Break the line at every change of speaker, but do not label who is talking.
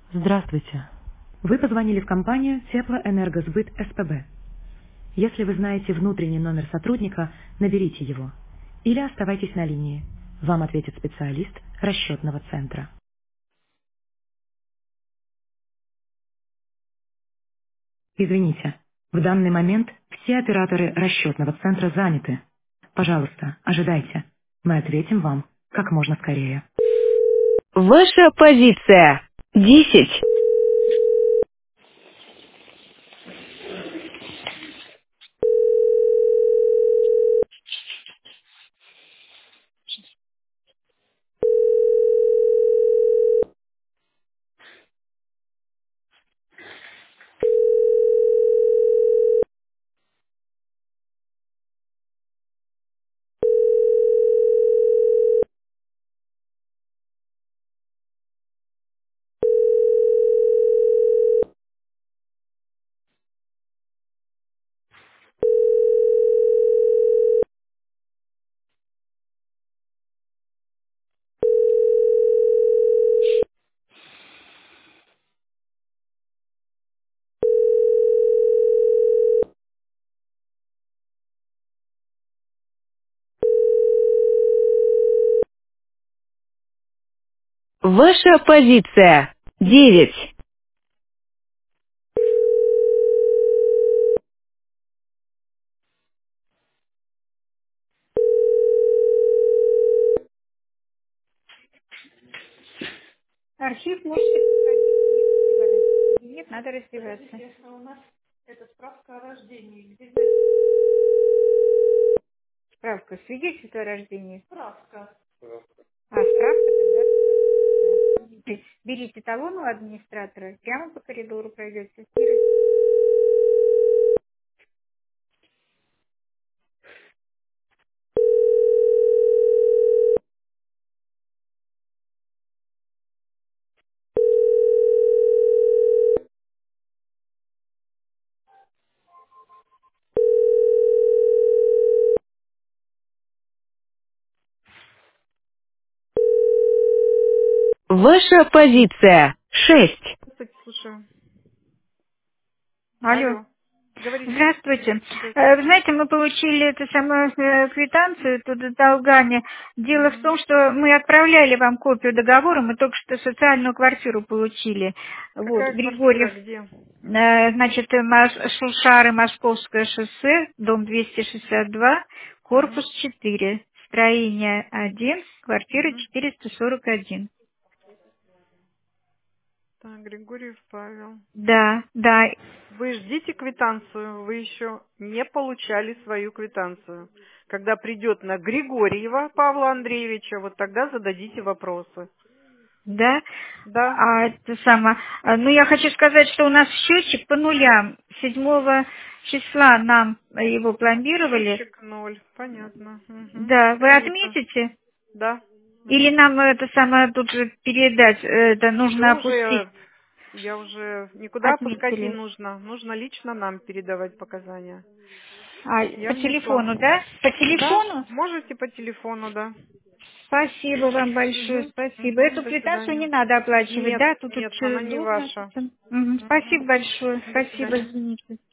Здравствуйте. Вы позвонили в компанию Теплоэнергосбыт СПБ. Если вы знаете внутренний номер сотрудника, наберите его. Или оставайтесь на линии. Вам ответит специалист расчетного центра. Извините, в данный момент все операторы расчетного центра заняты. Пожалуйста, ожидайте. Мы ответим вам как можно скорее. Ваша позиция. 10. Ваша позиция. 9.
Архив можете проходить, не раздеваясь. В кабинет надо раздеваться. Интересно, у нас это справка о рождении. Справка. Свидетельство о рождении. Справка. А, справка тогда. Да. Берите талон у администратора, прямо по коридору пройдете.
Ваша позиция. 6.
Здравствуйте, слушаю.
Алло.
Алло. Говорите.
Здравствуйте.
Здравствуйте.
Вы знаете, мы получили эту самую квитанцию тут долгами. Дело в
Мгм.
том, что мы отправляли вам копию договора, мы только что социальную квартиру получили. Вот,
Какая квартира,
Григорьев,
где?
значит, Шушары, Московское шоссе, дом 262,
Мгм.
корпус 4, строение 1, квартира
Мгм.
441.
Так, Григорьев Павел.
Да, да,
Вы ждите квитанцию, вы еще не получали свою квитанцию. Когда придет на Григорьева Павла Андреевича, вот тогда зададите вопросы.
да.
Да,
А это самое. Ну, я хочу сказать, что у нас счетчик по нулям. 7 числа нам его пломбировали.
счетчик ноль, понятно. Мгм.
Да, вы
Принято.
отметите?
Да.
Или нам это самое тут же передать? Это
Все
нужно опустить.
уже, я уже, никуда опускать не
Отметили.
нужно. Нужно лично нам передавать показания.
А,
Я
по
внесла.
телефону, да? По
Да,
телефону?
можете по телефону, да.
Спасибо вам большое,
Угу,
спасибо.
угу,
Эту
до
квитанцию не
свидания.
надо оплачивать,
Нет,
да? Тут
нет, она не
долг
ваша.
написан. Мгм. Спасибо
Мгм.
большое,
До
спасибо,
свидания.
извините.